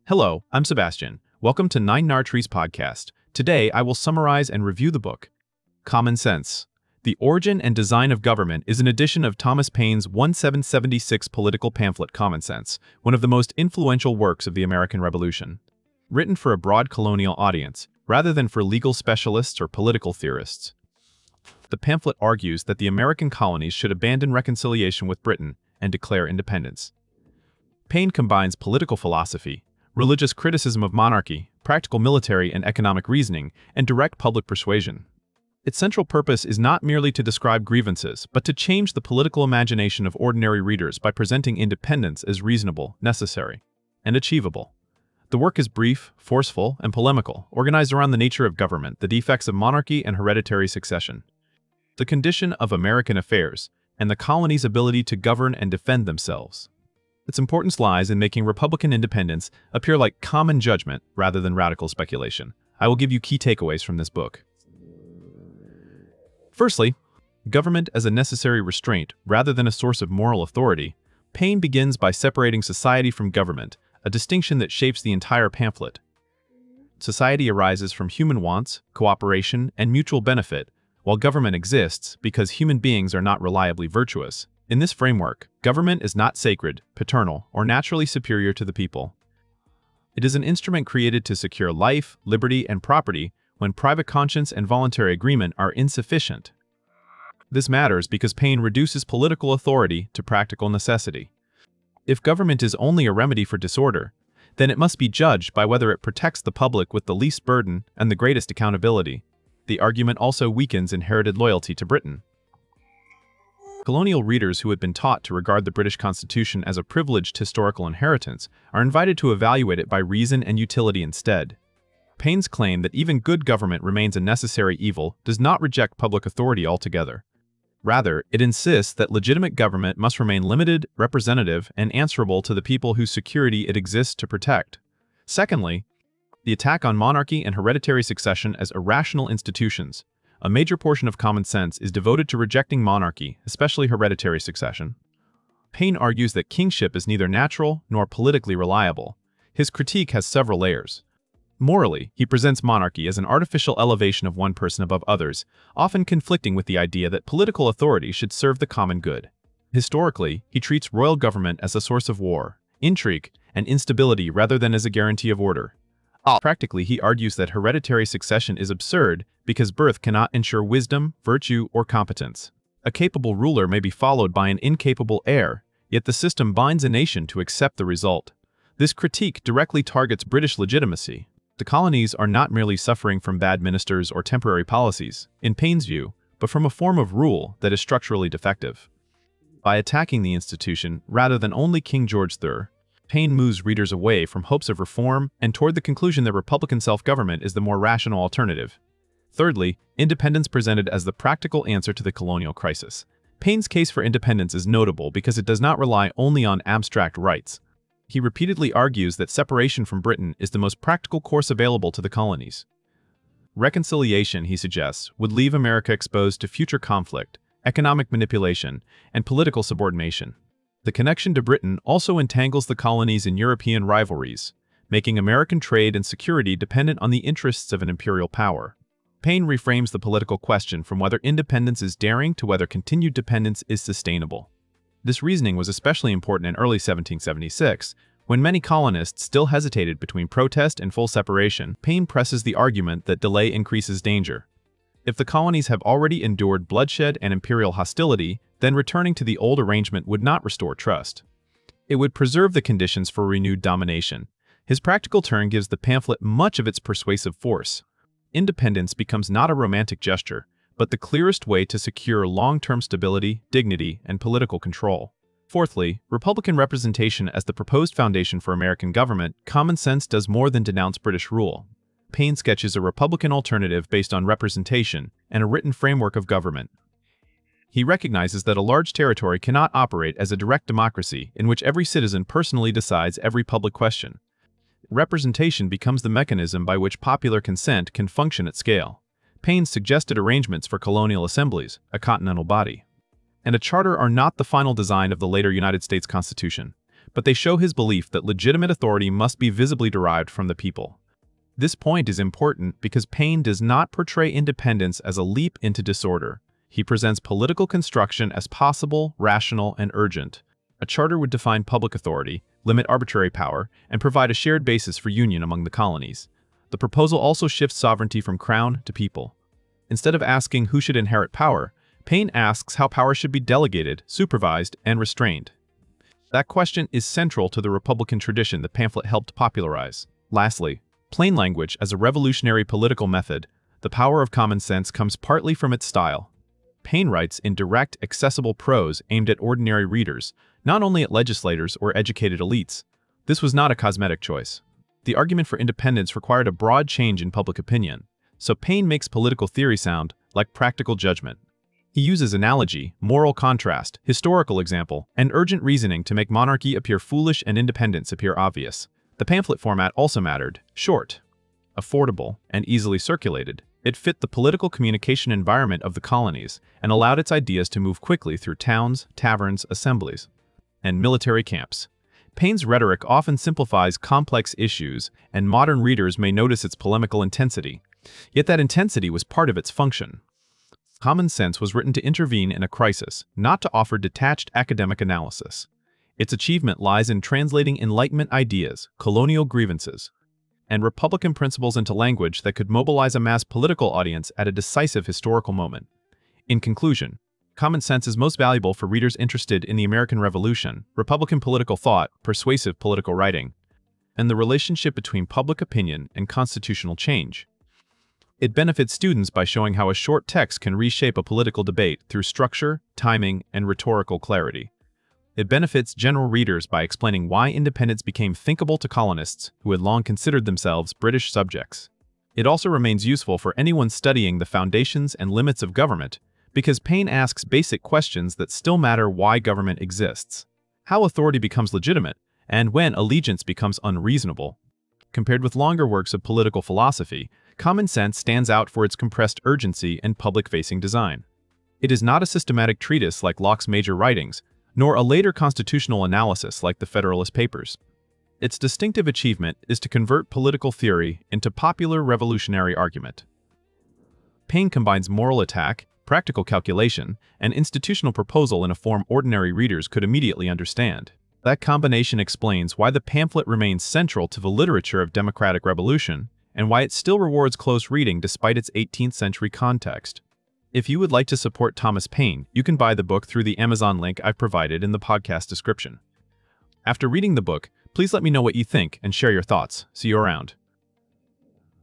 Hello, I'm Sebastian. Welcome to Nine Nartrees podcast. Today, I will summarize and review the book, Common Sense. The Origin and Design of Government is an edition of Thomas Paine's 1776 political pamphlet Common Sense, one of the most influential works of the American Revolution. Written for a broad colonial audience, rather than for legal specialists or political theorists. The pamphlet argues that the American colonies should abandon reconciliation with Britain and declare independence. Paine combines political philosophy, religious criticism of monarchy, practical military and economic reasoning, and direct public persuasion. Its central purpose is not merely to describe grievances, but to change the political imagination of ordinary readers by presenting independence as reasonable, necessary, and achievable. The work is brief, forceful, and polemical, organized around the nature of government, the defects of monarchy and hereditary succession, the condition of American affairs, and the colonies' ability to govern and defend themselves. Its importance lies in making Republican independence appear like common judgment rather than radical speculation. I will give you key takeaways from this book. Firstly, government as a necessary restraint rather than a source of moral authority. Paine begins by separating society from government, a distinction that shapes the entire pamphlet. Society arises from human wants, cooperation, and mutual benefit, while government exists because human beings are not reliably virtuous. In this framework, government is not sacred, paternal, or naturally superior to the people. It is an instrument created to secure life, liberty, and property when private conscience and voluntary agreement are insufficient. This matters because Paine reduces political authority to practical necessity. If government is only a remedy for disorder, then it must be judged by whether it protects the public with the least burden and the greatest accountability. The argument also weakens inherited loyalty to Britain. Colonial readers who had been taught to regard the British Constitution as a privileged historical inheritance are invited to evaluate it by reason and utility instead. Paine's claim that even good government remains a necessary evil does not reject public authority altogether. Rather, it insists that legitimate government must remain limited, representative, and answerable to the people whose security it exists to protect. Secondly, the attack on monarchy and hereditary succession as irrational institutions. A major portion of Common Sense is devoted to rejecting monarchy, especially hereditary succession. Paine argues that kingship is neither natural nor politically reliable. His critique has several layers. Morally, he presents monarchy as an artificial elevation of one person above others, often conflicting with the idea that political authority should serve the common good. Historically, he treats royal government as a source of war, intrigue, and instability rather than as a guarantee of order. Practically, he argues that hereditary succession is absurd because birth cannot ensure wisdom, virtue, or competence. A capable ruler may be followed by an incapable heir, yet the system binds a nation to accept the result. This critique directly targets British legitimacy. The colonies are not merely suffering from bad ministers or temporary policies, in Paine's view, but from a form of rule that is structurally defective. By attacking the institution rather than only King George III, Paine moves readers away from hopes of reform and toward the conclusion that Republican self-government is the more rational alternative. Thirdly, independence presented as the practical answer to the colonial crisis. Paine's case for independence is notable because it does not rely only on abstract rights. He repeatedly argues that separation from Britain is the most practical course available to the colonies. Reconciliation, he suggests, would leave America exposed to future conflict, economic manipulation, and political subordination. The connection to Britain also entangles the colonies in European rivalries, making American trade and security dependent on the interests of an imperial power. Paine reframes the political question from whether independence is daring to whether continued dependence is sustainable. This reasoning was especially important in early 1776, when many colonists still hesitated between protest and full separation. Paine presses the argument that delay increases danger. If the colonies have already endured bloodshed and imperial hostility, then returning to the old arrangement would not restore trust. It would preserve the conditions for renewed domination. His practical turn gives the pamphlet much of its persuasive force. Independence becomes not a romantic gesture, but the clearest way to secure long-term stability, dignity, and political control. Fourthly, Republican representation as the proposed foundation for American government. Common Sense does more than denounce British rule. Paine sketches a Republican alternative based on representation and a written framework of government. He recognizes that a large territory cannot operate as a direct democracy in which every citizen personally decides every public question. Representation becomes the mechanism by which popular consent can function at scale. Paine suggested arrangements for colonial assemblies, a continental body, and a charter are not the final design of the later United States Constitution. but they show his belief that legitimate authority must be visibly derived from the people. This point is important because Paine does not portray independence as a leap into disorder. He presents political construction as possible, rational, and urgent. A charter would define public authority, limit arbitrary power, and provide a shared basis for union among the colonies. The proposal also shifts sovereignty from crown to people. Instead of asking who should inherit power, Paine asks how power should be delegated, supervised, and restrained. That question is central to the Republican tradition the pamphlet helped popularize. Lastly, plain language as a revolutionary political method, the power of common sense comes partly from its style. Paine writes in direct, accessible prose aimed at ordinary readers, not only at legislators or educated elites. This was not a cosmetic choice. The argument for independence required a broad change in public opinion, so Paine makes political theory sound like practical judgment. He uses analogy, moral contrast, historical example, and urgent reasoning to make monarchy appear foolish and independence appear obvious. The pamphlet format also mattered: short, affordable, and easily circulated. It fit the political communication environment of the colonies and allowed its ideas to move quickly through towns, taverns, assemblies, and military camps. Paine's rhetoric often simplifies complex issues, and modern readers may notice its polemical intensity. Yet that intensity was part of its function. Common Sense was written to intervene in a crisis, not to offer detached academic analysis. Its achievement lies in translating Enlightenment ideas, colonial grievances, and Republican principles into language that could mobilize a mass political audience at a decisive historical moment. In conclusion, Common Sense is most valuable for readers interested in the American Revolution, Republican political thought, persuasive political writing, and the relationship between public opinion and constitutional change. It benefits students by showing how a short text can reshape a political debate through structure, timing, and rhetorical clarity. It benefits general readers by explaining why independence became thinkable to colonists who had long considered themselves British subjects. It also remains useful for anyone studying the foundations and limits of government, because Paine asks basic questions that still matter: why government exists, how authority becomes legitimate, and when allegiance becomes unreasonable. Compared with longer works of political philosophy, Common Sense stands out for its compressed urgency and public-facing design. It is not a systematic treatise like Locke's major writings, nor a later constitutional analysis like the Federalist Papers. Its distinctive achievement is to convert political theory into popular revolutionary argument. Paine combines moral attack, practical calculation, and institutional proposal in a form ordinary readers could immediately understand. That combination explains why the pamphlet remains central to the literature of democratic revolution, and why it still rewards close reading despite its 18th century context. If you would like to support Thomas Paine, you can buy the book through the Amazon link I've provided in the podcast description. After reading the book, please let me know what you think and share your thoughts. See you around.